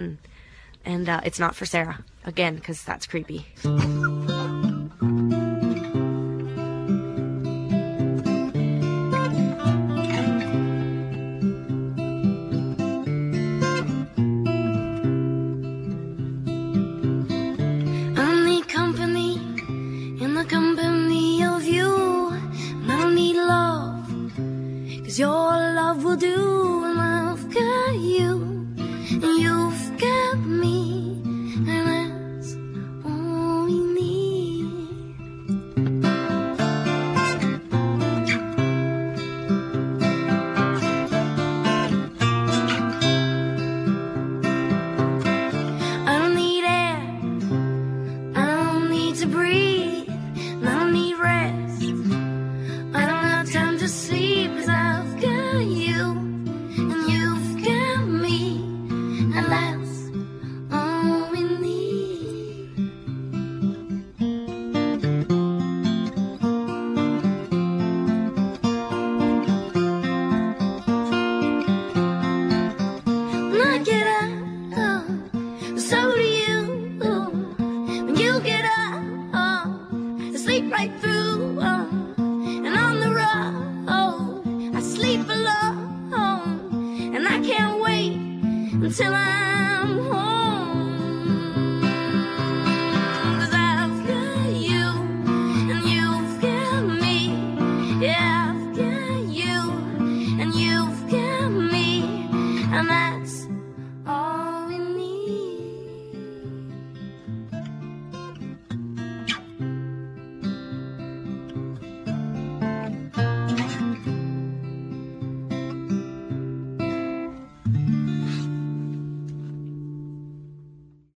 And it's not for Sarah, again, because that's creepy. Company of you, and I need love, 'cause your love will do, and I've got you, and you've got me, and that's all we need. I don't need air, I don't need to breathe, I need rest, I don't have time to sleep, 'cause I've got you, and you've got me, and that's all we need. When I get up, so do you. When you get up, sleep right through, and on the road, I sleep alone, and I can't wait until I'm home.